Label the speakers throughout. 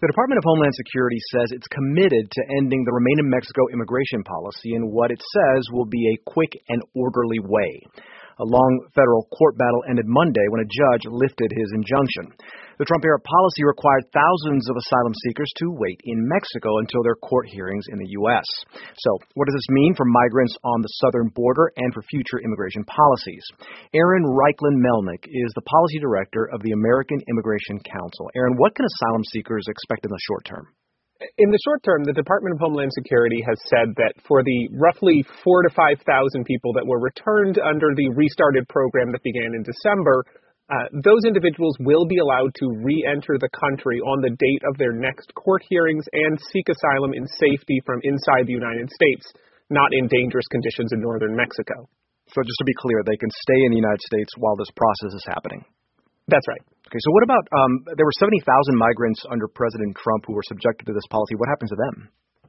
Speaker 1: The Department of Homeland Security says it's committed to ending the Remain in Mexico immigration policy in what it says will be a quick and orderly way. A long federal court battle ended Monday when a judge lifted his injunction. The Trump-era policy required thousands of asylum seekers to wait in Mexico until their court hearings in the U.S. So, what does this mean for migrants on the southern border and for future immigration policies? Erin Reichlin-Melnick is the policy director of the American Immigration Council. Erin, what can asylum seekers expect in the short term?
Speaker 2: In the short term, the Department of Homeland Security has said that for the roughly 4,000 to 5,000 people that were returned under the restarted program that began in December, those individuals will be allowed to re-enter the country on the date of their next court hearings and seek asylum in safety from inside the United States, not in dangerous conditions in northern Mexico.
Speaker 1: So just to be clear, they can stay in the United States while this process is happening?
Speaker 2: That's right.
Speaker 1: Okay, so what about, there were 70,000 migrants under President Trump who were subjected to this policy. What happens to them?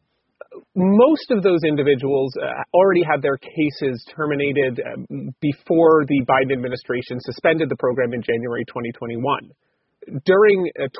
Speaker 2: Most of those individuals already had their cases terminated before the Biden administration suspended the program in January 2021. During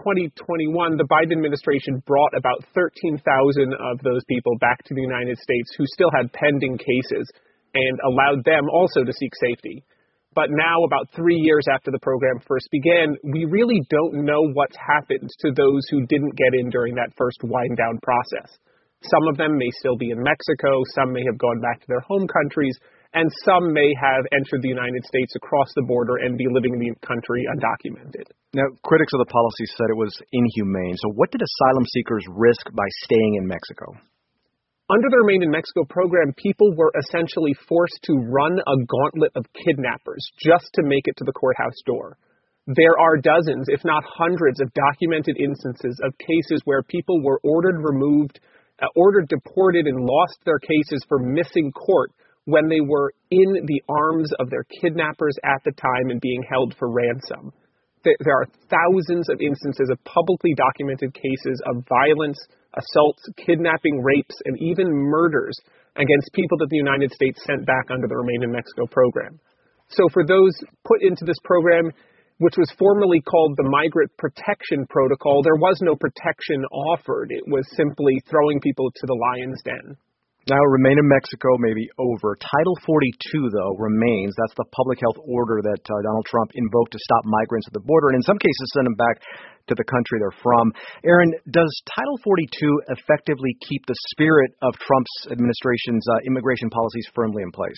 Speaker 2: 2021, the Biden administration brought about 13,000 of those people back to the United States who still had pending cases and allowed them also to seek safety. But now, about 3 years after the program first began, we really don't know what's happened to those who didn't get in during that first wind-down process. Some of them may still be in Mexico, some may have gone back to their home countries, and some may have entered the United States across the border and be living in the country undocumented.
Speaker 1: Now, critics of the policy said it was inhumane. So what did asylum seekers risk by staying in Mexico?
Speaker 2: Under the Remain in Mexico program, people were essentially forced to run a gauntlet of kidnappers just to make it to the courthouse door. There are dozens, if not hundreds, of documented instances of cases where people were ordered removed, ordered deported, and lost their cases for missing court when they were in the arms of their kidnappers at the time and being held for ransom. There are thousands of instances of publicly documented cases of violence, assaults, kidnapping, rapes, and even murders against people that the United States sent back under the Remain in Mexico program. So for those put into this program, which was formerly called the Migrant Protection Protocol, there was no protection offered. It was simply throwing people to the lion's den.
Speaker 1: Now, Remain in Mexico may be over. Title 42, though, remains. That's the public health order that Donald Trump invoked to stop migrants at the border and in some cases send them back to the country they're from. Erin, does Title 42 effectively keep the spirit of Trump's administration's immigration policies firmly in place?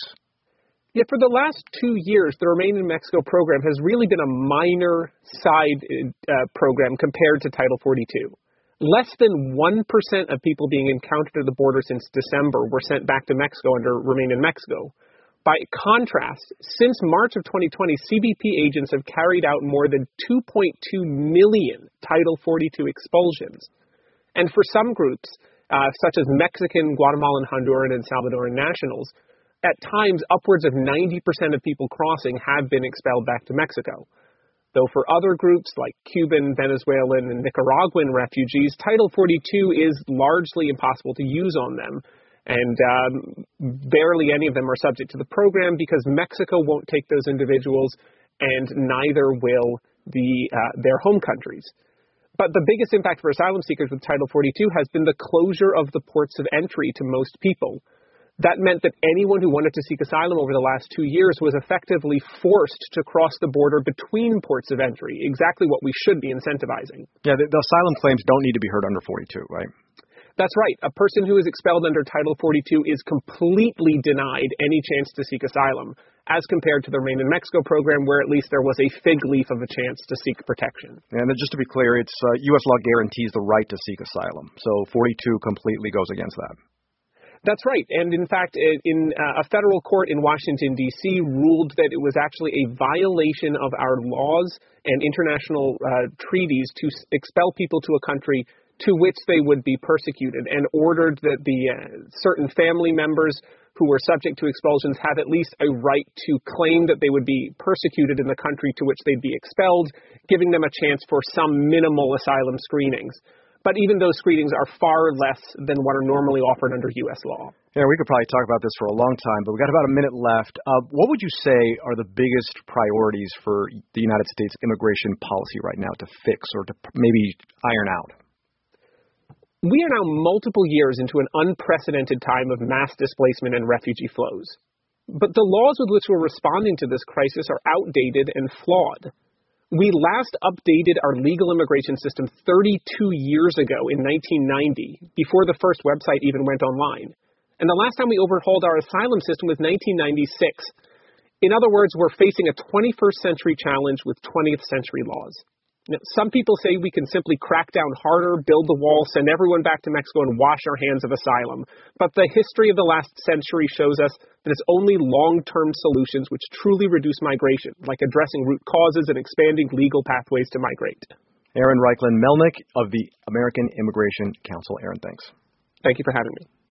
Speaker 2: Yet for the last 2 years, the Remain in Mexico program has really been a minor side program compared to Title 42. Less than 1% of people being encountered at the border since December were sent back to Mexico under Remain in Mexico. By contrast, since March of 2020, CBP agents have carried out more than 2.2 million Title 42 expulsions. And for some groups, such as Mexican, Guatemalan, Honduran, and Salvadoran nationals, at times upwards of 90% of people crossing have been expelled back to Mexico. Though for other groups like Cuban, Venezuelan, and Nicaraguan refugees, Title 42 is largely impossible to use on them. And barely any of them are subject to the program because Mexico won't take those individuals and neither will their home countries. But the biggest impact for asylum seekers with Title 42 has been the closure of the ports of entry to most people. That meant that anyone who wanted to seek asylum over the last 2 years was effectively forced to cross the border between ports of entry, exactly what we should be incentivizing.
Speaker 1: Yeah, the asylum claims don't need to be heard under 42, right?
Speaker 2: That's right. A person who is expelled under Title 42 is completely denied any chance to seek asylum, as compared to the Remain in Mexico program, where at least there was a fig leaf of a chance to seek protection.
Speaker 1: And just to be clear, it's U.S. law guarantees the right to seek asylum, so 42 completely goes against that.
Speaker 2: That's right. And in fact, in a federal court in Washington, D.C. ruled that it was actually a violation of our laws and international treaties to expel people to a country to which they would be persecuted, and ordered that the certain family members who were subject to expulsions have at least a right to claim that they would be persecuted in the country to which they'd be expelled, giving them a chance for some minimal asylum screenings. But even those screenings are far less than what are normally offered under U.S. law.
Speaker 1: Yeah, we could probably talk about this for a long time, but we've got about a minute left. What would you say are the biggest priorities for the United States immigration policy right now to fix or to maybe iron out?
Speaker 2: We are now multiple years into an unprecedented time of mass displacement and refugee flows. But the laws with which we're responding to this crisis are outdated and flawed. We last updated our legal immigration system 32 years ago in 1990, before the first website even went online. And the last time we overhauled our asylum system was 1996. In other words, we're facing a 21st century challenge with 20th century laws. Now, some people say we can simply crack down harder, build the wall, send everyone back to Mexico, and wash our hands of asylum. But the history of the last century shows us that it's only long-term solutions which truly reduce migration, like addressing root causes and expanding legal pathways to migrate.
Speaker 1: Aaron Reichlin-Melnick of the American Immigration Council. Aaron, thanks.
Speaker 2: Thank you for having me.